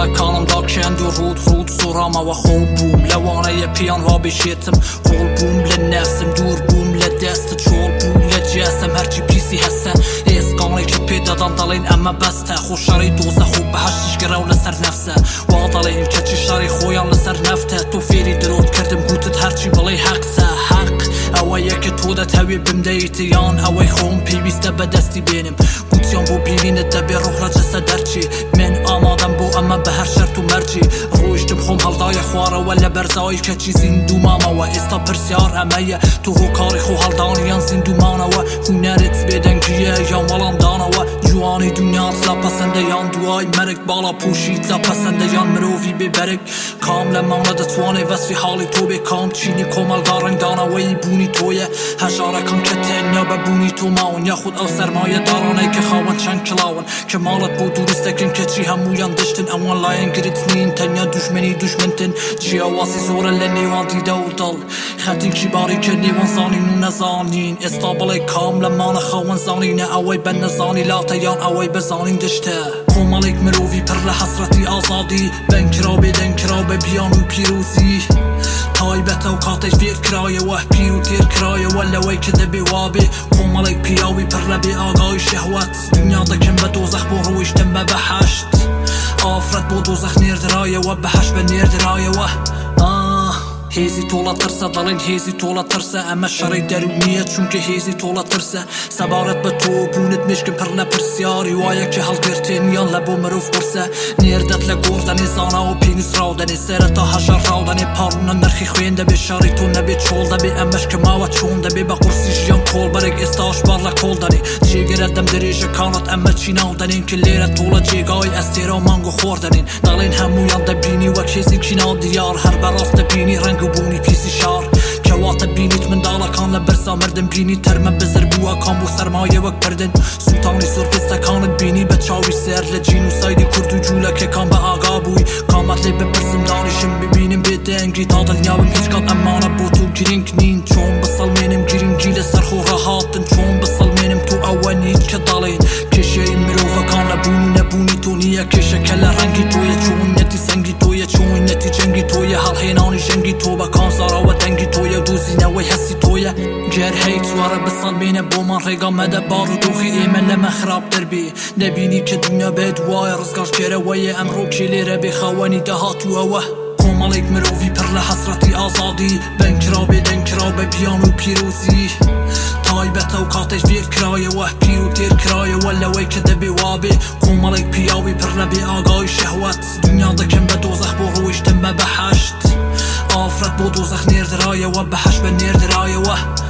چاڵەکانم داکێند و ڕوود سۆڕامەوە خۆ بووم لەوانەیە پێیان وابێشێتم خۆڵ بووم لە نەفسم دوور بووم لە دەستت چۆڵ بووم لە جێسم هەرچی پیسی هەسە ئێسقانێکی پێدەدەن دەڵێن ئەمە بەستە خۆ شەڕی دۆزەخ و بەهەشتیش گەرە و لەسەر نەفسە وا دەڵێن کەچی شەڕی خۆیان لەسەر نەفتە تۆ فێری درۆت کردم گوتت هەرچی بڵێ حەقسە حەق ئەوەیە کە تۆ دەتەوێ بمدەیتیان ئەوەی خۆم پێویستە بەدەستی بێنم گوتیان بۆ بینینت دەبێ ڕۆح لە جەسە دەرچی من ئامادەم بۆ ئەمە بە هەر شەرت و مەرجی ڕۆیشتم خۆم هەڵدایە خوارەوە لە بەرزایی کەچی زیندومامەوە ئێستا پرسیار ئەمەیە تۆ هۆکاری خۆ هەڵدانیان زیندومانەوە هونەرت بێدەنگیە یان وەڵامدانەوە جوانی دنیات لا پەسەندە یان دوای مەرگ باڵا پوشیت لا پەسەندە یان مرۆڤی بێبەرگ کام لەمانە دەتوانێ وەسفی حاڵی تۆ بێ کام چینی کۆمەلگا ڕنگدانەوەی بوونی تۆیە هەژارەکان کە تێنیا بە بوونی تۆ ماون یاخود ئەو سەرمایە داڕانەی کە خاوەن چەند کلاون کە ماڵت بۆ دروست دەکەن کەچی هەموویان دشتن ئەوان لایەن گرت نین تەنیا دوژمنی دوژمنتن جیاواسی زۆرە لە نێوان دیدە و دڵ خەتێکی باریکە نێوان زانین و نەزانین ئێستا بڵێ کام لەمانە خاوەن زانینە ئەوەی بە نەزانی لاتە یان ئەوەی بەزانین دشتە کۆمەڵێک مرۆڤی پڕ لە حەسرەتی ئازادی بەنکرا بێدەنکرا بە بیان و پیرۆزی تایبەتە و کاتێک فێر کرایەوە پیر و تێر کرایەوە لەوەی کە دەبێ وابێ کۆمەڵێک پیاوی پڕ لە بێ ئاگای شەهوەت دنیا دەکەن بە دۆزەخ بۆ ڕۆیشتن بە بەهەشت ئافرەت بۆ دۆزەخ نێردرایەوە بەهەشت بە نێردرایەوە هێزی تۆڵە ترسە دەڵێن هێزی تۆڵە ترسە ئەمە شەڕی دەرونیە چونکە هێزی تۆڵە ترسە سەبارەت بە تۆ بوونت مشکم پڕ لە پرسیاری وایە کە هەڵگرتێنیان لە بۆ مرۆڤ قورسە نێردەت لە گۆڕدەنێ زاناوە پێنووسراودەنێ سەرەتا هەژەڕاودەنێ پاڕونە نرخی خوێن دەبێت شەڕی تۆ نەبێت چۆڵ دەبێ ئەمەش کە ماوە چۆن دەبێ بە قورسی ژیان کۆڵبەرێک ئێستاش بار لە کۆڵ دەنێ جێگەرە دەم درێژەکانت ئەمە چی ناودەنێن کە لێرە تۆڵە جێگای ئەستێرە و مانگ و خۆر دەنێن دەڵێن هەموویان دەبینی وەک هێزێکی ناو دیار هەر بەڕاست دەبینی ڕەنگ و بوونی پیسی کەواتە بینیت منداڵەکان لە بەرزا مردن بینی تەرمە بزر بووە کام بۆ سەرمایە وەک بردن سوتانی سۆرپستەکانت بینی بە چاوی سێر لە جین و سایدی کورد و جوولەکەکان بە ئاگا بووی کامەت لێ بپرسم دانیشم ببینم بێدەنگی تا دڵنیاوم هیچ کات ئەمانە بۆ تۆ گرنگ نین چۆن بسەڵمێنم گرنگی لەسەر خۆ ڕەهاتن چۆن بسەڵمێنم تۆ ئەوە نیت کە دەڵێن کێشەی مرۆڤەکان لە بوون و نەبوونی تۆ نییە کێشەکە لە ڕەنگی تۆیە چۆنەتی سەنگی تۆیە چۆنەتی جەنگی تۆیە هەڵهێنانی ژەنگی تۆ بە کامزارەوە دەنگی تۆیە دۆزینەوەی هەستی تۆیە گەر هەیت سوارە بسەڵمێنە بۆمان ڕێگا مەدە بار و دۆخی ئێمە لەمە خراپ دەربێ نەبینی کە دنیا بێت وایە ڕزگاش گێرەوەیە ئەمڕۆ کێ لێرە بێ خاوەنی داهاتووەوە کۆمەڵێک مرۆڤی پڕ لە حەسرەتی ئازادی بەنکرا بێدەنکرا بە بیان و پیرۆزی تایبەتە و کاتێک فێر کرایەوە پیر و تێر کرایەوە لەوەی کە دەبێ وابێ کۆمەڵێک پیاوی پڕ لە بێ ئاگای شەهوەت دنیا دەکەن بە دۆزەخ بۆ ڕۆیشتن بە بەهەشت ئافرەت بۆ دۆزەخ نێردرایەوە بەهەشت بە نێردرایەوە